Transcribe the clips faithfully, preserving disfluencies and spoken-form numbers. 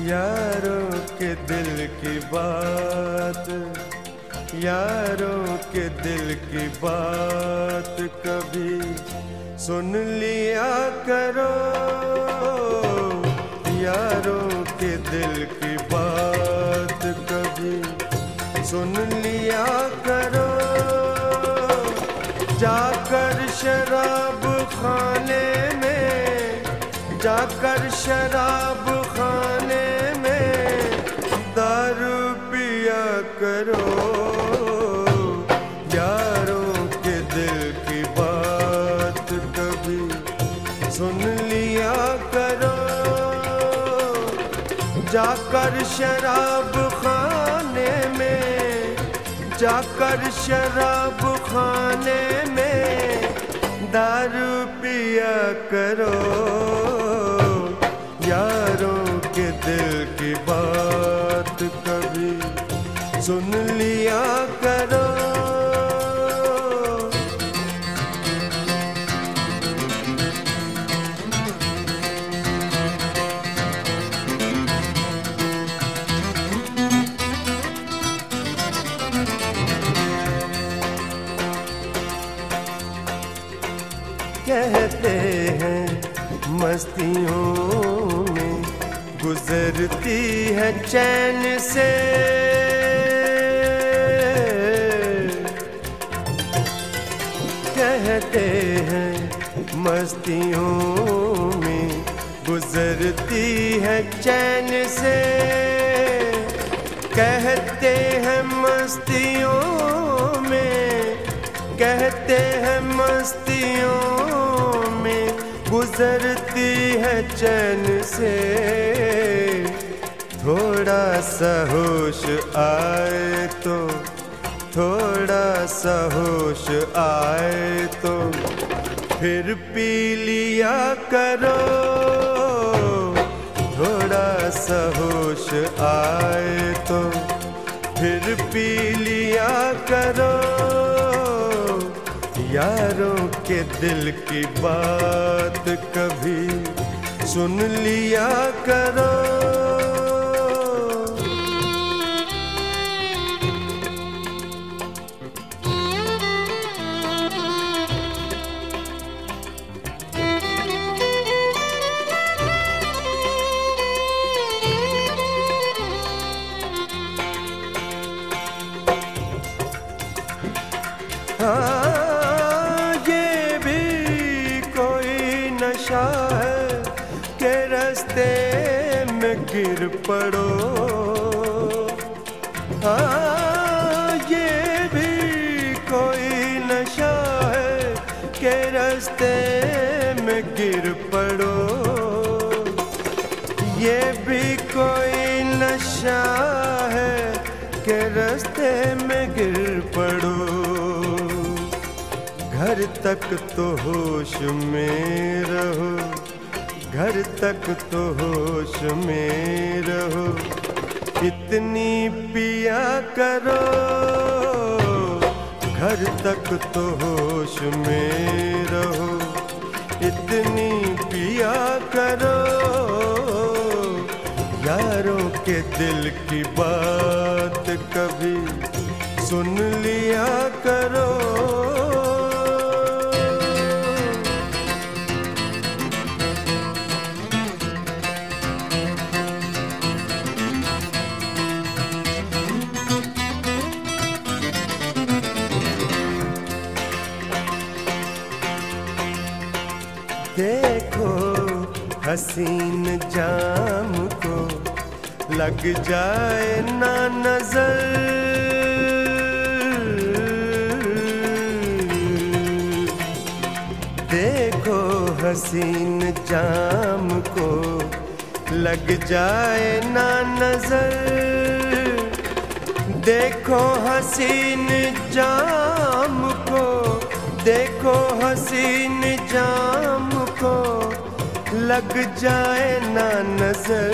यारों के दिल की बात, यारों के दिल की बात कभी सुन लिया करो। यारों के दिल की बात कभी सुन लिया करो। जाकर शराब खाने में, जाकर शराब खाने में दारू पिया करो। यारों के दिल की बात कभी सुन लिया करो। जाकर शराब खाने में, जाकर शराब खाने में दारू पिया करो। यारों के दिल की बात कभी सुन लिया करो। कहते हैं मस्तियों में गुजरती है चैन से। कहते हैं मस्तियों में गुजरती है चैन से। कहते हैं मस्तियों में, कहते हैं मस्तियों में गुजरती है चैन से। थोड़ा सा होश आए तो, थोड़ा सा होश आए तो फिर पी लिया करो। थोड़ा सा होश आए तो फिर पी लिया करो। यारों के दिल की बात कभी सुन लिया करो। हाँ, ये भी कोई नशा है कि रास्ते में गिर पड़ो। हाँ, ये भी कोई नशा है कि रास्ते में गिर पड़ो। ये भी कोई नशा है कि रास्ते में गिर पड़ो। घर तक तो होश में रहो, घर तक तो होश में रहो। इतनी पिया करो, घर तक तो होश में रहो। इतनी पिया करो। यारों के दिल की बात कभी सुन लिया करो। देखो हसीन जाम को लग जाए ना नजर। देखो हसीन जाम को लग जाए ना नजर। देखो हसीन जाम को, देखो हसीन जाम को लग जाए ना नजर।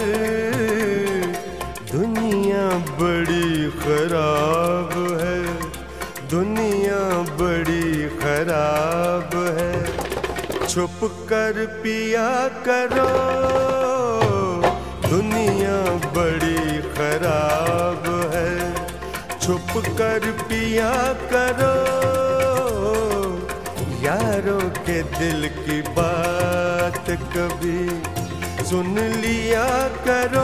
दुनिया बड़ी खराब है, दुनिया बड़ी खराब है। छुप कर पिया करो। दुनिया बड़ी खराब है, छुप कर पिया करो, यारों के दिल की बात कभी सुन लिया करो।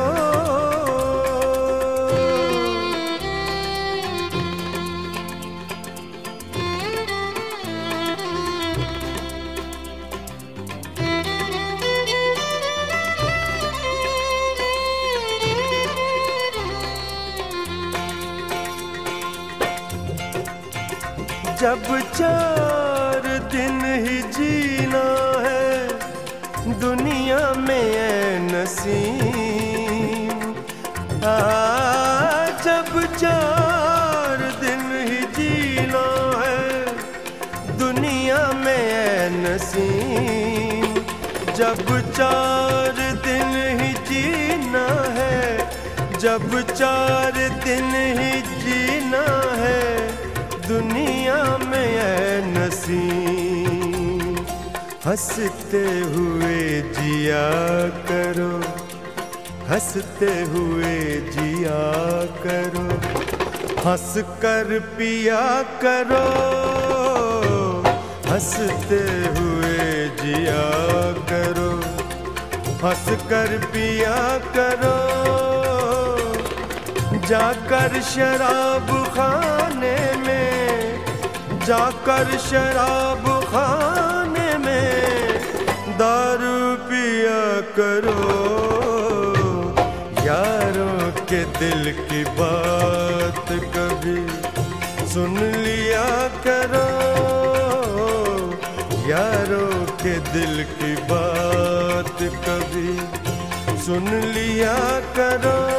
जब चार दिन ही जीना है दुनिया में ऐ नसीम, आ जब चार दिन ही जीना है दुनिया में ऐ नसीम, जब चार दिन ही जीना है, जब चार दिन ही जीना है दुनिया में ऐ नसीम। हंसते हुए जिया करो, हंसते हुए जिया करो, हंस कर पिया करो, हंसते हुए जिया करो, हंस कर पिया करो। जाकर शराब खाने में, जाकर शराब खाने में दारू पिया करो, यारों के दिल की बात कभी सुन लिया करो, यारों के दिल की बात कभी सुन लिया करो।